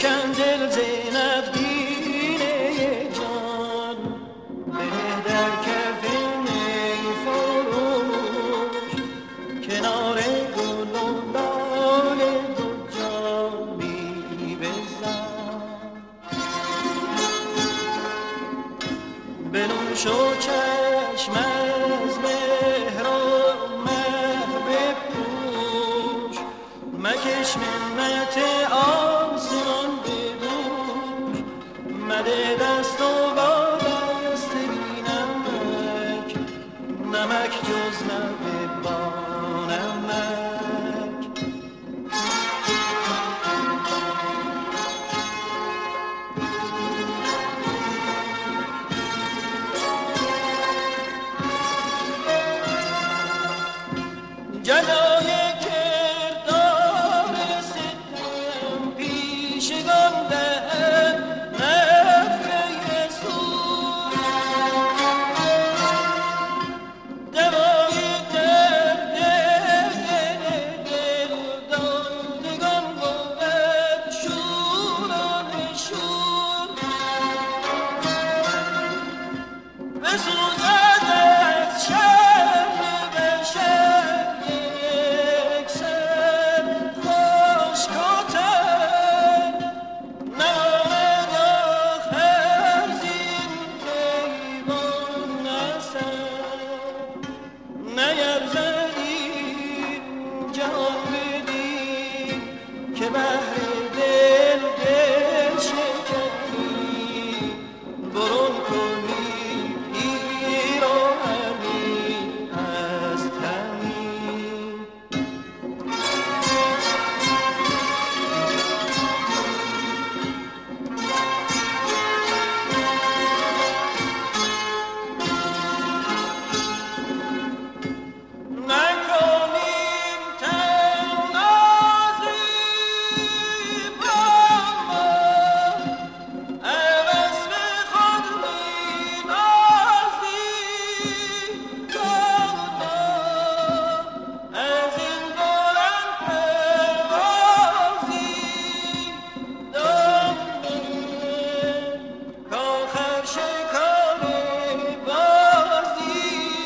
بشکن دل زینب دینه جان، بده در کف می فروش کنار گل و لاله دو جامی بزن. بنوش و چشم از مهر و مه بپوش، مکش منت آسمان بدوش، مده دست و با دست بی نمک، نمک جز لب با نمک. جزای کردار ستم پیشگان دهد نفره سود، دوای درد دل دادگان بود شور و نشور، بسوزد از شر بشر یک سر خشک و تر، نماند آخر زین ایوان اثر، نیرزد این جهان بدین که بهر دل دل شکنی، برون کنی پیر و همی از تنی. نکنیم تنازی با ما، عوض به خود می نازی دانا، از این بلند پروازی دانا، کآخر شکار بازی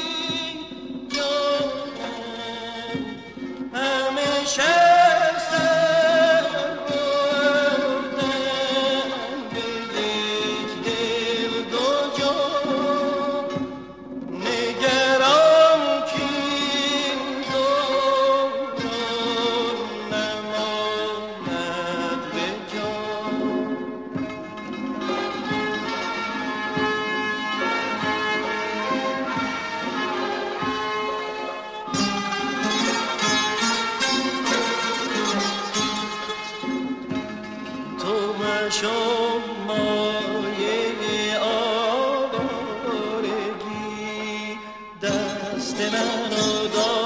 جانم، همیشه سر بردن به یک دل دو جان، نگران کاین دوران نماند به جان. تو مشو مایه آوارگی، دست منو دار